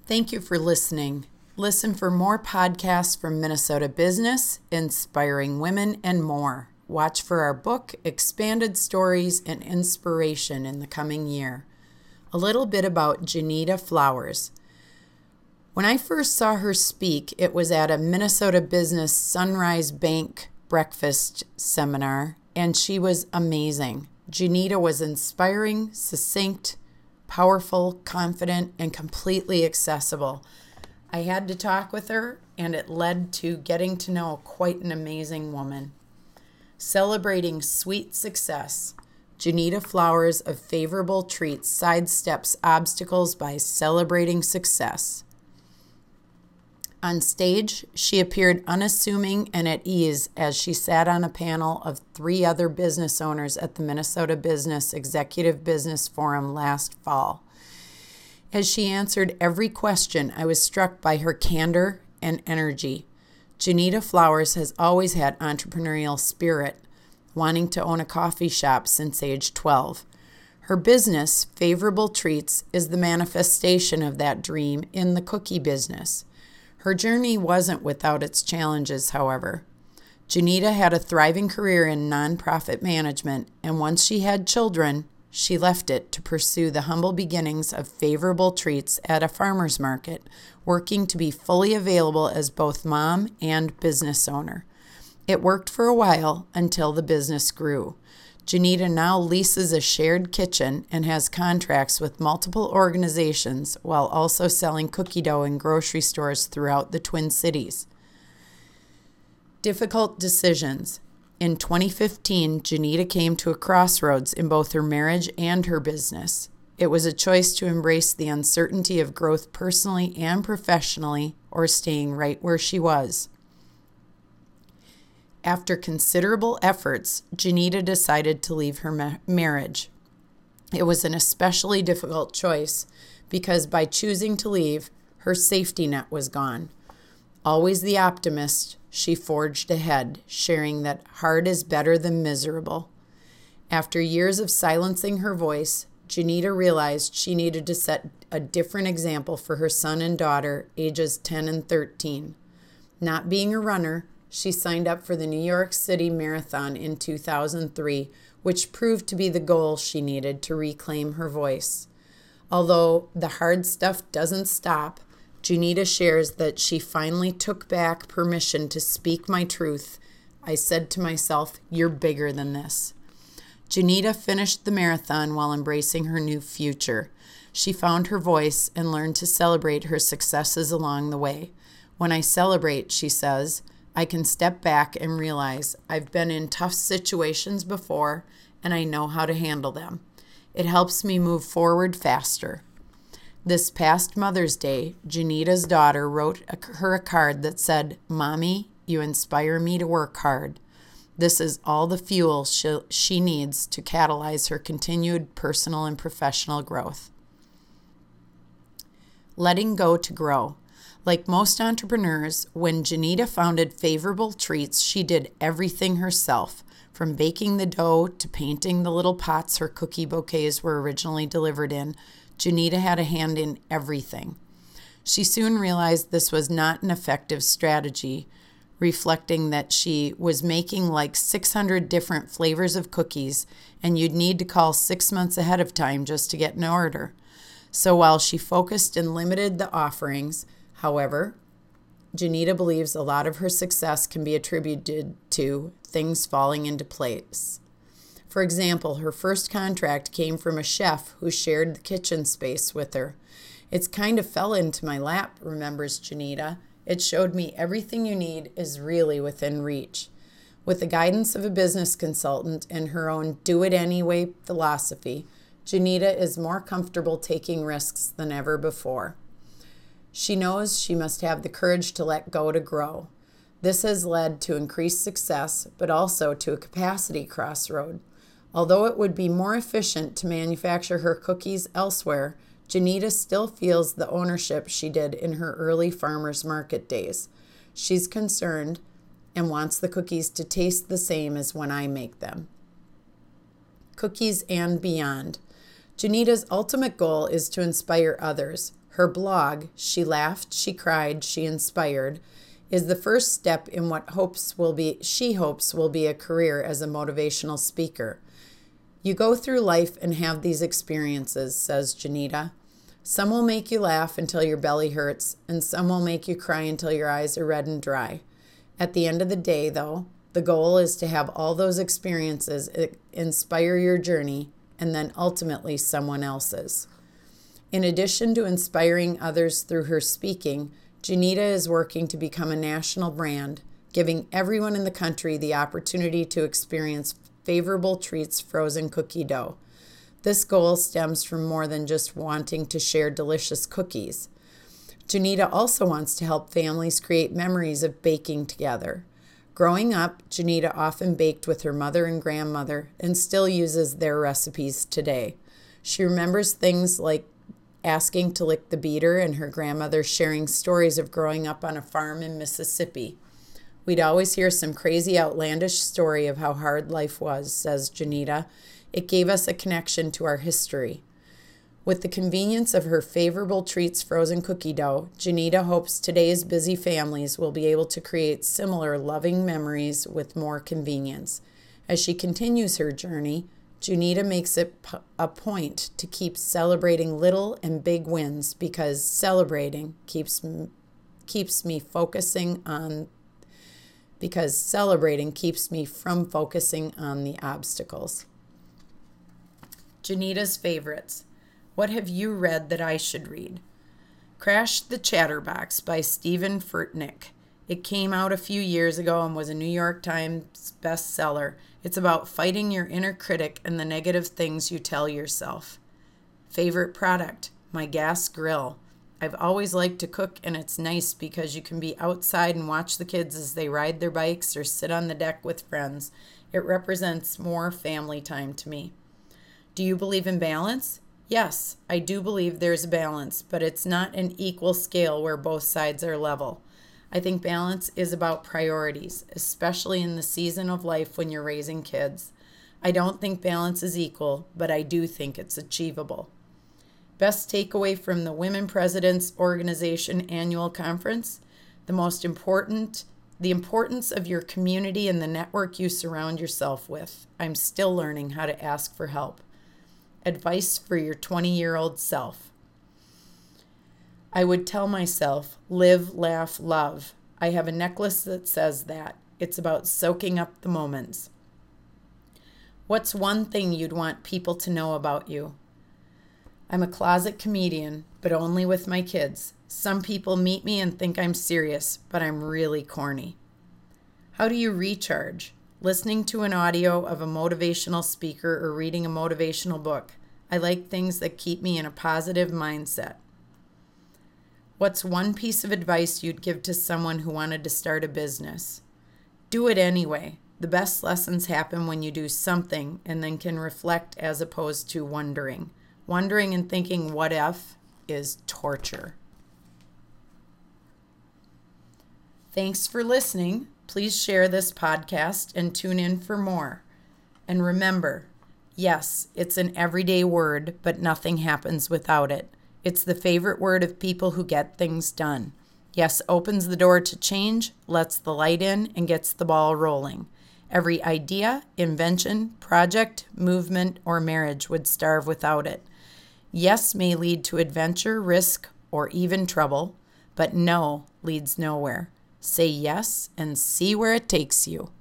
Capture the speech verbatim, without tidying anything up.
Thank you for listening. Listen for more podcasts from Minnesota Business, Inspiring Women, and more. Watch for our book, Expanded Stories and Inspiration in the coming year. A little bit about Janita Flowers. When I first saw her speak, it was at a Minnesota Business Sunrise Bank breakfast seminar, and she was amazing. Janita was inspiring, succinct, powerful, confident, and completely accessible. I had to talk with her, and it led to getting to know quite an amazing woman. Celebrating sweet success, Janita Flowers of Favorable Treats sidesteps obstacles by celebrating success. On stage, she appeared unassuming and at ease as she sat on a panel of three other business owners at the Minnesota Business Executive Business Forum last fall. As she answered every question, I was struck by her candor and energy. Janita Flowers has always had entrepreneurial spirit, wanting to own a coffee shop since age twelve. Her business, Favorable Treats, is the manifestation of that dream in the cookie business. Her journey wasn't without its challenges, however. Janita had a thriving career in nonprofit management, and once she had children, she left it to pursue the humble beginnings of Favorable Treats at a farmer's market, working to be fully available as both mom and business owner. It worked for a while until the business grew. Janita now leases a shared kitchen and has contracts with multiple organizations while also selling cookie dough in grocery stores throughout the Twin Cities. Difficult decisions. In twenty fifteen, Janita came to a crossroads in both her marriage and her business. It was a choice to embrace the uncertainty of growth personally and professionally, or staying right where she was. After considerable efforts, Janita decided to leave her ma- marriage. It was an especially difficult choice because by choosing to leave, her safety net was gone. Always the optimist, she forged ahead, sharing that hard is better than miserable. After years of silencing her voice, Janita realized she needed to set a different example for her son and daughter, ages ten and thirteen. Not being a runner, she signed up for the New York City Marathon in two thousand three, which proved to be the goal she needed to reclaim her voice. Although the hard stuff doesn't stop, Janita shares that she finally took back permission to speak my truth. I said to myself, "You're bigger than this." Janita finished the marathon while embracing her new future. She found her voice and learned to celebrate her successes along the way. When I celebrate, she says, I can step back and realize I've been in tough situations before and I know how to handle them. It helps me move forward faster. This past Mother's Day, Janita's daughter wrote a, her a card that said, "Mommy, you inspire me to work hard." This is all the fuel she, she needs to catalyze her continued personal and professional growth. Letting go to grow. Like most entrepreneurs, when Janita founded Favorable Treats, she did everything herself, from baking the dough to painting the little pots her cookie bouquets were originally delivered in. Janita had a hand in everything. She soon realized this was not an effective strategy, reflecting that she was making like six hundred different flavors of cookies, and you'd need to call six months ahead of time just to get an order. So while she focused and limited the offerings, however, Janita believes a lot of her success can be attributed to things falling into place. For example, her first contract came from a chef who shared the kitchen space with her. "It's kind of fell into my lap," remembers Janita. "It showed me everything you need is really within reach." With the guidance of a business consultant and her own do-it-anyway philosophy, Janita is more comfortable taking risks than ever before. She knows she must have the courage to let go to grow. This has led to increased success, but also to a capacity crossroad. Although it would be more efficient to manufacture her cookies elsewhere, Janita still feels the ownership she did in her early farmers market days. She's concerned and wants the cookies to taste the same as when I make them. Cookies and beyond. Janita's ultimate goal is to inspire others. Her blog, She Laughed, She Cried, She Inspired, is the first step in what hopes will be she hopes will be a career as a motivational speaker. You go through life and have these experiences, says Janita. Some will make you laugh until your belly hurts, and some will make you cry until your eyes are red and dry. At the end of the day, though, the goal is to have all those experiences inspire your journey and then ultimately someone else's. In addition to inspiring others through her speaking, Janita is working to become a national brand, giving everyone in the country the opportunity to experience favorable treats frozen cookie dough. This goal stems from more than just wanting to share delicious cookies. Janita also wants to help families create memories of baking together. Growing up, Janita often baked with her mother and grandmother and still uses their recipes today. She remembers things like asking to lick the beater and her grandmother sharing stories of growing up on a farm in Mississippi. We'd always hear some crazy outlandish story of how hard life was, says Janita. It gave us a connection to our history. With the convenience of her favorable treats frozen cookie dough, Janita hopes today's busy families will be able to create similar loving memories with more convenience. As she continues her journey, Janita makes it a point to keep celebrating little and big wins because celebrating keeps keeps me focusing on because celebrating keeps me from focusing on the obstacles. Janita's favorites. What have you read that I should read? Crash the Chatterbox by Stephen Furtick. It came out a few years ago and was a New York Times bestseller. It's about fighting your inner critic and the negative things you tell yourself. Favorite product? My gas grill. I've always liked to cook, and it's nice because you can be outside and watch the kids as they ride their bikes or sit on the deck with friends. It represents more family time to me. Do you believe in balance? Yes, I do believe there's a balance, but it's not an equal scale where both sides are level. I think balance is about priorities, especially in the season of life when you're raising kids. I don't think balance is equal, but I do think it's achievable. Best takeaway from the Women Presidents Organization Annual Conference: the most important, the importance of your community and the network you surround yourself with. I'm still learning how to ask for help. Advice for your twenty-year-old self. I would tell myself, live, laugh, love. I have a necklace that says that. It's about soaking up the moments. What's one thing you'd want people to know about you? I'm a closet comedian, but only with my kids. Some people meet me and think I'm serious, but I'm really corny. How do you recharge? Listening to an audio of a motivational speaker or reading a motivational book. I like things that keep me in a positive mindset. What's one piece of advice you'd give to someone who wanted to start a business? Do it anyway. The best lessons happen when you do something and then can reflect as opposed to wondering. Wondering and thinking what if is torture. Thanks for listening. Please share this podcast and tune in for more. And remember, yes, it's an everyday word, but nothing happens without it. It's the favorite word of people who get things done. Yes opens the door to change, lets the light in, and gets the ball rolling. Every idea, invention, project, movement, or marriage would starve without it. Yes may lead to adventure, risk, or even trouble, but no leads nowhere. Say yes and see where it takes you.